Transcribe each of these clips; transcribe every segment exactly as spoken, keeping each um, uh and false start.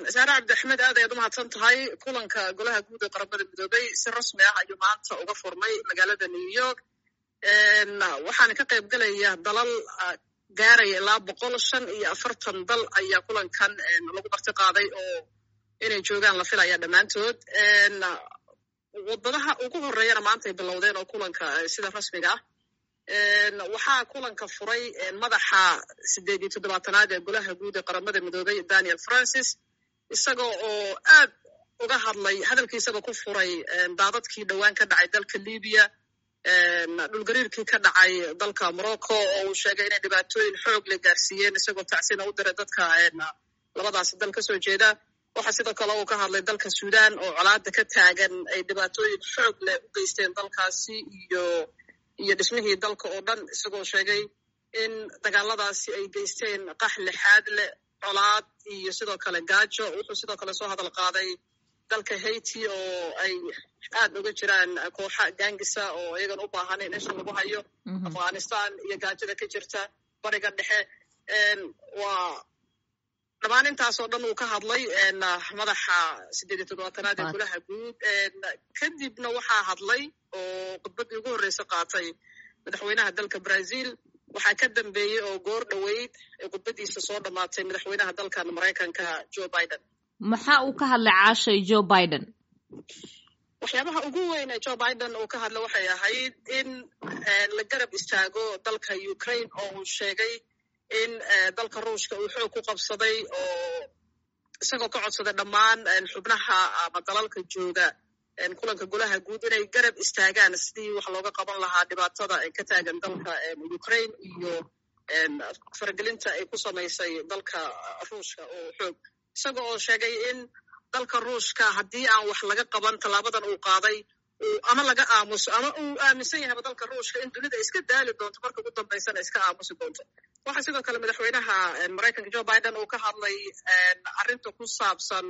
saare cabdi axmed aad ayaad umahadsan tahay. kulanka golaha guud ee qaramada midoobay si rasmi ah ayuu maanta uga furmay magaalada new york. waxaana ka qayb galaya dalal gaaraya ilaa boqol shan iyo afartan dal ayaa kulankan lagu marti qaaday oo inay joogaan la filaya dhammaantood. wadadaha ugu horeeyana maanta ay bilowdeen oo kulanka sida rasmiga ah waxaa kulanka furay madaxa sideed iyo toddobaatanaad ee golaha guud ee qaramada midoobay daniel francis, isagoo oo aad uga hadlay hadalkiisaba ku furay daadadkii dhowaan ka dhacay dalka libiya, dhulgariirkii ka dhacay dalka morocco oo uu sheegay inay dhibaatooyin xoog le gaarsiiyeen, isagoo tacsina u diray dadka labadaasi dal kasoo jeeda. waxaa sidoo kale uu ka hadlay dalka sudan oo colaada ka taagan ay dhibaatooyin xoog leh u geysteen dalkaasi iyo iyo dhismihii dalka oo dhan, isagoo sheegay in dagaaladaasi ay geysteen qax lixaad leh, colaad iyo sidoo kale gaajo. wuxuu sidoo kale soo hadal qaaday dalka haiti oo ay aad uga jiraan kooxa gangisa oo iyagan u baahan in isha lagu hayo, afghanistan iyo gaajada ka jirta bariga dhexe. waa dhammaan intaasoo dhan uu ka hadlay madaxa sideed iyo toddobaatanaad ee golaha guud. kadibna waxaa hadlay oo khudbaddii ugu horreysa qaatay madaxweynaha dalka brazil. waxaa ka dambeeyey oo goor dhoweyd ee khudbaddiisa soo dhammaatay madaxweynaha dalkan maraykanka joe biden. maxaa uu ka hadlay caashay joe biden? waxyaabaha ugu weyn ee joe biden uu ka hadlay waxay ahayd in la garab istaago dalka ukraine oo uu sheegay in dalka ruushka uu xoog ku qabsaday, oo isagoo ka codsaday dhammaan xubnaha ama dalalka jooga kulanka golaha guud inay garab istaagaan sidii wax looga qaban lahaa dhibaatada ka taagan dalka ukraine iyo faragelinta ay ku samaysay dalka ruushka oo xoog, isaga oo sheegay in dalka ruushka haddii aan wax laga qaban tallaabadan uu qaaday ama laga aamuso ama uu aaminsan yahayba dalka ruushka in dunida iska daali doonto marka ugu dambaysana iska aamusi doonto. waxaa sidoo kale madaxweynaha maraykanka joe biden uu ka hadlay arrinta ku saabsan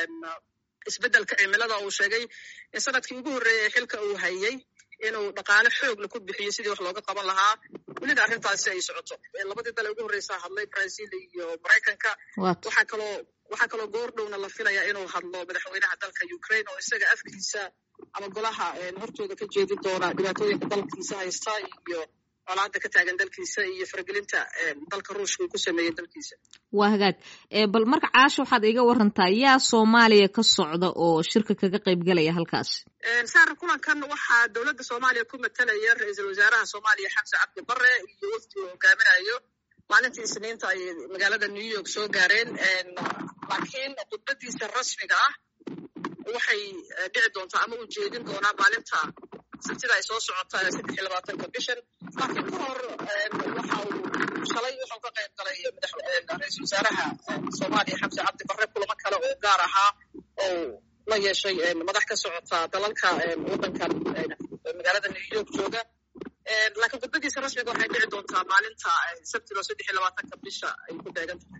isbeddelka cimilada. uu sheegay in sanadkii ugu horreeyay xilka uu hayay inuu dhaqaale xoogla ku bixiyo sidii wax looga qaban lahaa, welina arrintaasi ay socoto. labadii dal ee ugu horreysa hadlay brazil iyo maraykanka. waxaa kaloo waxaa kaloo goor dhowna la filayaa inuu hadlo madaxweynaha dalka ukraine oo isaga afkiisa ama golaha hortooda ka jeedin doona dhibaatooyinka dalkiisa haysta iyo colaada ka taagan dalkiisa iyo faragelinta dalka ruushka uu ku sameeyey dalkiisa. waa hagaag. bal marka caasha waxaad iga warantaa yaa soomaaliya ka socda oo shirka kaga qayb galaya halkaasi? saara, kulankan waxaa dowladda soomaaliya ku matalaya ra-iisul wasaaraha soomaaliya xamse cabdi bare iyo wafdi uu hogaaminayo. maalintii isniinta ay magaalada new york soo gaareen, laakiin khudbadiisa rasmiga ah waxay dhici doontaa ama uu jeedin doonaa maalinta sabtida ay soo socota saddex iyo labaatanka bishan. laakiin ka hor waxa uu shalay wuxuu ka qayb galay ra-iisul wasaaraha soomaaliya xamse cabdi bare kulamo kale oo gaar ahaa oo la yeeshay madax ka socota dalalka waddankan magaalada new york jooga. laakiin khudbadiisa rasmiga waxay dhici doontaa maalinta sabtida saddex iyo labaatanka bisha ay ku beegan tahay.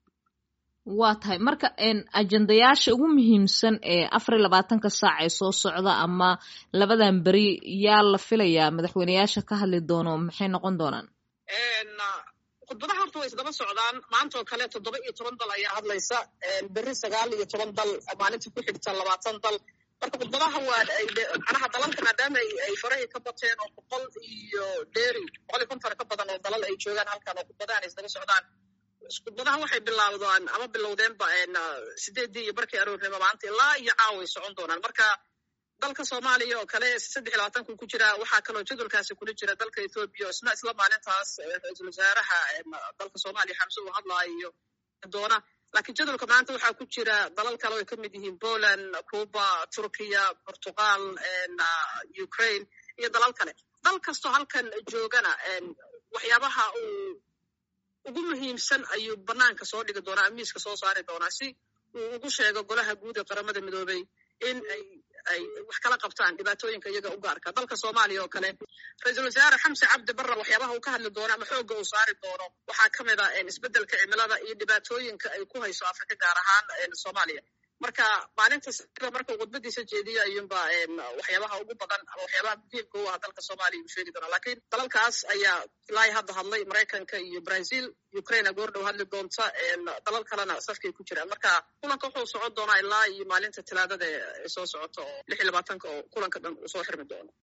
waa tahay marka ajendayaasha ugu muhiimsan ee afar iyo labaatanka saac ee soo socda ama labadan beri yaa la filayaa madaxweyneyaasha ka hadli doono maxay noqon doonaan? khudbadaha horta way isdaba socdaan. maanta oo kale toddoba iyo toban dal ayaa hadlaysa, beri sagaal iyo toban dal, maalinta ku xigta labaatan dal. marka khudbadaha waa manaha dalalka maadaama ay farahi ka bateen oo boqol iyo dheeri boqol iyo konton ka badan oo dalal ay joogaan halkan oo khudbadahan isdaba socdaan. khudbadaha waxay bilaawdaan ama bilowdeenba sideedii iyo barkii aroornimo maanta ilaa iyo caaway socon doonaan. marka dalka soomaaliya oo kale saddex iyo labaatanku ku jira. waxaa kaloo jadwalkaasi kula jira dalka ethoobiya oo isna isla maalintaas ra-iisul wasaaraha dalka soomaaliya xamse uu hadlaayo doona. laakiin jadwalka maanta waxaa ku jira dalal kale oo ay ka mid yihiin poland, cuba, turkiya, portugal, ukraine iyo dalal kale. dal kastoo halkan joogana waxyaabaha uu ugu muhiimsan ayuu banaanka soo dhigi doonaa, amiiska soo saari doonaa si uu ugu sheego golaha guud ee qaramada midoobay in ay ay wax kala qabtaan dhibaatooyinka iyaga u gaarka. dalka soomaaliya oo kale ra-iisul wasaare xamse cabdi bare waxyaabaha uu ka hadli doono ama xoogga uu saari doono waxaa ka mid ah isbeddelka cimilada iyo dhibaatooyinka ay ku hayso afrika gaar ahaan soomaaliya. marka maalinta marka khudbadiisa jeediya ayuunba waxyaabaha ugu badan ama waxyaabaha muhiimka u ah dalka soomaaliya uu sheegi doonaa laakiin dalalkaas ayaa ilaa hadda hadlay maraykanka iyo brazil ukraine goor dhow hadli doonta dalal kalena safkay ku jiraan marka kulanka wuxuu socon doonaa ilaa iyo maalinta talaadada ee soo socota oo lix iyo labaatanka oo kulanka dhan uu soo xirmi doono